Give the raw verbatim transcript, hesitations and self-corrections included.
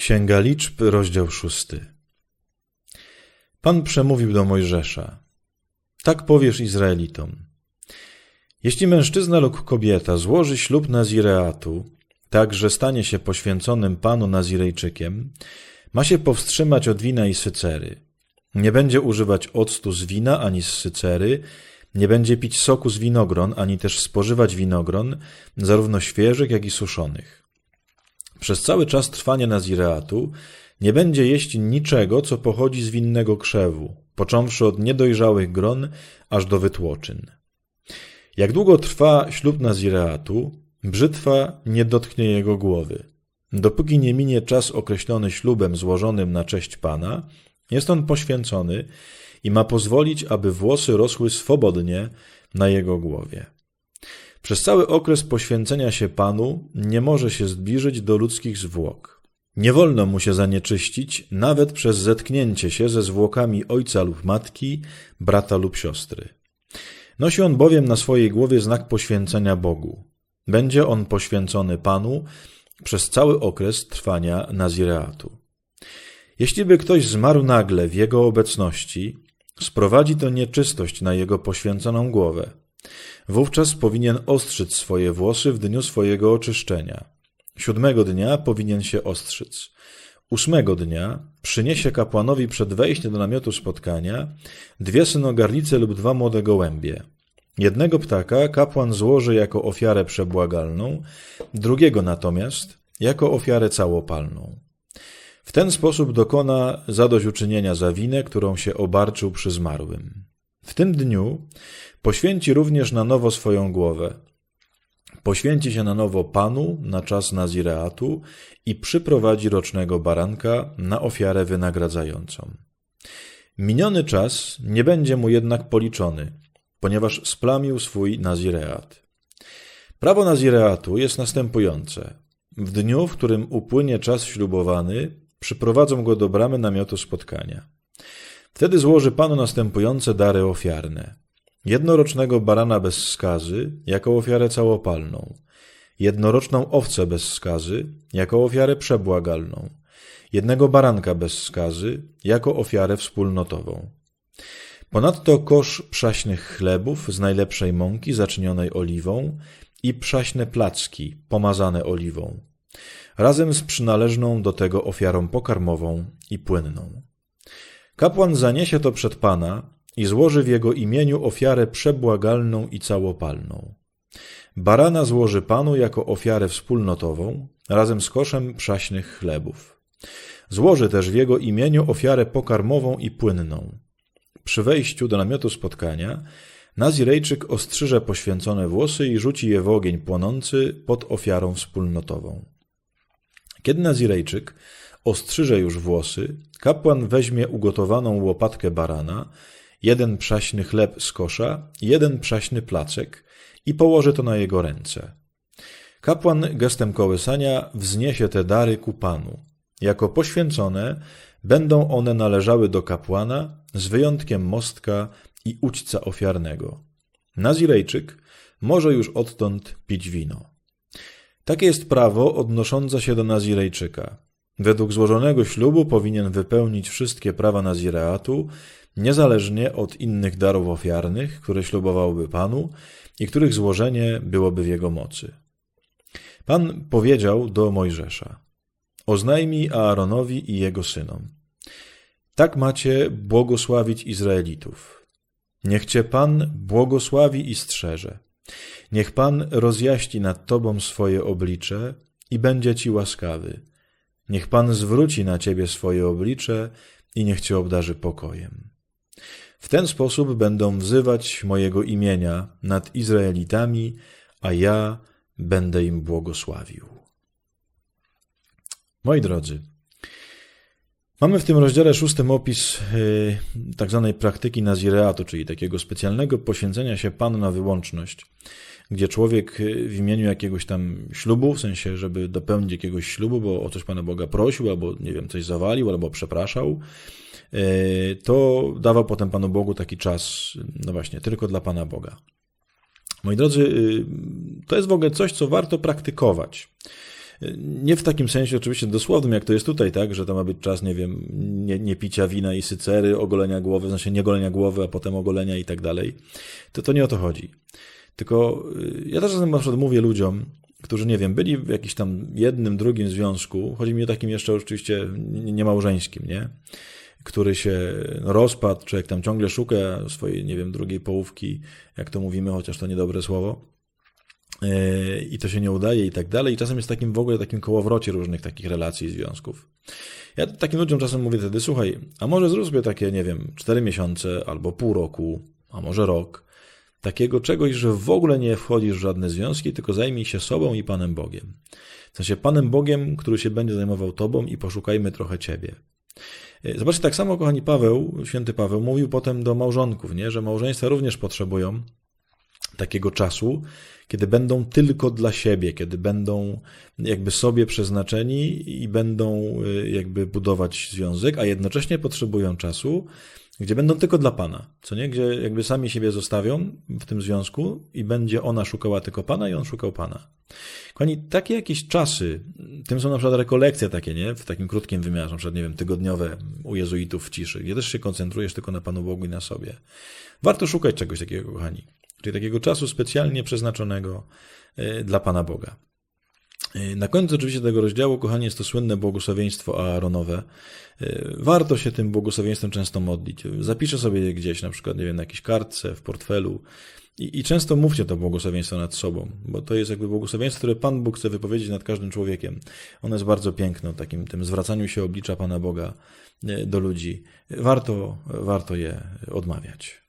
Księga Liczb, rozdział szósty. Pan przemówił do Mojżesza. Tak powiesz Izraelitom. Jeśli mężczyzna lub kobieta złoży ślub Nazireatu, tak, że stanie się poświęconym Panu Nazirejczykiem, ma się powstrzymać od wina i sycery. Nie będzie używać octu z wina ani z sycery, nie będzie pić soku z winogron, ani też spożywać winogron, zarówno świeżych, jak i suszonych. Przez cały czas trwania Nazireatu nie będzie jeść niczego, co pochodzi z winnego krzewu, począwszy od niedojrzałych gron, aż do wytłoczyn. Jak długo trwa ślub Nazireatu, brzytwa nie dotknie jego głowy. Dopóki nie minie czas określony ślubem złożonym na cześć Pana, jest on poświęcony i ma pozwolić, aby włosy rosły swobodnie na jego głowie. Przez cały okres poświęcenia się Panu nie może się zbliżyć do ludzkich zwłok. Nie wolno mu się zanieczyścić nawet przez zetknięcie się ze zwłokami ojca lub matki, brata lub siostry. Nosi on bowiem na swojej głowie znak poświęcenia Bogu. Będzie on poświęcony Panu przez cały okres trwania Nazireatu. Jeśli by ktoś zmarł nagle w jego obecności, sprowadzi to nieczystość na jego poświęconą głowę. Wówczas powinien ostrzyc swoje włosy w dniu swojego oczyszczenia. Siódmego dnia powinien się ostrzyc. Ósmego dnia przyniesie kapłanowi przed wejściem do namiotu spotkania dwie synogarlice lub dwa młode gołębie. Jednego ptaka kapłan złoży jako ofiarę przebłagalną, drugiego natomiast jako ofiarę całopalną. W ten sposób dokona zadośćuczynienia za winę, którą się obarczył przy zmarłym. W tym dniu poświęci również na nowo swoją głowę. Poświęci się na nowo Panu na czas Nazireatu i przyprowadzi rocznego baranka na ofiarę wynagradzającą. Miniony czas nie będzie mu jednak policzony, ponieważ splamił swój Nazireat. Prawo Nazireatu jest następujące. W dniu, w którym upłynie czas ślubowany, przyprowadzą go do bramy namiotu spotkania. Wtedy złoży Panu następujące dary ofiarne. Jednorocznego barana bez skazy, jako ofiarę całopalną. Jednoroczną owcę bez skazy, jako ofiarę przebłagalną. Jednego baranka bez skazy, jako ofiarę wspólnotową. Ponadto kosz przaśnych chlebów z najlepszej mąki zaczynionej oliwą i przaśne placki pomazane oliwą, razem z przynależną do tego ofiarą pokarmową i płynną. Kapłan zaniesie to przed Pana i złoży w jego imieniu ofiarę przebłagalną i całopalną. Barana złoży Panu jako ofiarę wspólnotową, razem z koszem przaśnych chlebów. Złoży też w jego imieniu ofiarę pokarmową i płynną. Przy wejściu do namiotu spotkania Nazirejczyk ostrzyże poświęcone włosy i rzuci je w ogień płonący pod ofiarą wspólnotową. Kiedy Nazirejczyk ostrzyże już włosy, kapłan weźmie ugotowaną łopatkę barana, jeden przaśny chleb z kosza i jeden przaśny placek i położy to na jego ręce. Kapłan gestem kołysania wzniesie te dary ku Panu. Jako poświęcone będą one należały do kapłana z wyjątkiem mostka i ućca ofiarnego. Nazirejczyk może już odtąd pić wino. Takie jest prawo odnoszące się do Nazirejczyka. Według złożonego ślubu powinien wypełnić wszystkie prawa Nazireatu, niezależnie od innych darów ofiarnych, które ślubowałby Panu i których złożenie byłoby w jego mocy. Pan powiedział do Mojżesza: oznajmij Aaronowi i jego synom. Tak macie błogosławić Izraelitów. Niech Cię Pan błogosławi i strzeże. Niech Pan rozjaśni nad Tobą swoje oblicze i będzie Ci łaskawy. Niech Pan zwróci na Ciebie swoje oblicze i niech Cię obdarzy pokojem. W ten sposób będą wzywać mojego imienia nad Izraelitami, a ja będę im błogosławił. Moi drodzy, mamy w tym rozdziale szóstym opis yy, tak zwanej praktyki Nazireatu, czyli takiego specjalnego poświęcenia się Panu na wyłączność, gdzie człowiek w imieniu jakiegoś tam ślubu, w sensie, żeby dopełnić jakiegoś ślubu, bo o coś Pana Boga prosił, albo nie wiem, coś zawalił, albo przepraszał, yy, to dawał potem Panu Bogu taki czas, no właśnie, tylko dla Pana Boga. Moi drodzy, yy, to jest w ogóle coś, co warto praktykować. Nie w takim sensie oczywiście dosłownym, jak to jest tutaj, tak, że to ma być czas, nie wiem, nie, nie picia wina i sycery, ogolenia głowy, w sensie nie golenia głowy, a potem ogolenia i tak dalej. To, to nie o to chodzi. Tylko ja też czasem na przykład mówię ludziom, którzy, nie wiem, byli w jakimś tam jednym, drugim związku, chodzi mi o takim jeszcze oczywiście niemałżeńskim, nie? Który się rozpadł, człowiek tam ciągle szuka swojej, nie wiem, drugiej połówki, jak to mówimy, chociaż to niedobre słowo, i to się nie udaje i tak dalej. I czasem jest takim w ogóle takim kołowrocie różnych takich relacji i związków. Ja takim ludziom czasem mówię wtedy, słuchaj, a może zrób sobie takie, nie wiem, cztery miesiące albo pół roku, a może rok, takiego czegoś, że w ogóle nie wchodzisz w żadne związki, tylko zajmij się sobą i Panem Bogiem. W sensie Panem Bogiem, który się będzie zajmował tobą i poszukajmy trochę ciebie. Zobaczcie, tak samo, kochani, Paweł, święty Paweł mówił potem do małżonków, nie? Że małżeństwa również potrzebują takiego czasu, kiedy będą tylko dla siebie, kiedy będą jakby sobie przeznaczeni i będą jakby budować związek, a jednocześnie potrzebują czasu, gdzie będą tylko dla Pana, co nie? Gdzie jakby sami siebie zostawią w tym związku i będzie ona szukała tylko Pana i on szukał Pana. Kochani, takie jakieś czasy, tym są na przykład rekolekcje takie, nie? W takim krótkim wymiarze, na przykład, nie wiem, tygodniowe u jezuitów w ciszy, gdzie też się koncentrujesz tylko na Panu Bogu i na sobie. Warto szukać czegoś takiego, kochani. Czyli takiego czasu specjalnie przeznaczonego dla Pana Boga. Na końcu oczywiście tego rozdziału, kochani, jest to słynne błogosławieństwo Aaronowe. Warto się tym błogosławieństwem często modlić. Zapiszę sobie je gdzieś, na przykład, nie wiem, na jakiejś kartce, w portfelu i, i często mówcie to błogosławieństwo nad sobą, bo to jest jakby błogosławieństwo, które Pan Bóg chce wypowiedzieć nad każdym człowiekiem. Ono jest bardzo piękne, takim tym zwracaniu się oblicza Pana Boga do ludzi. Warto, warto je odmawiać.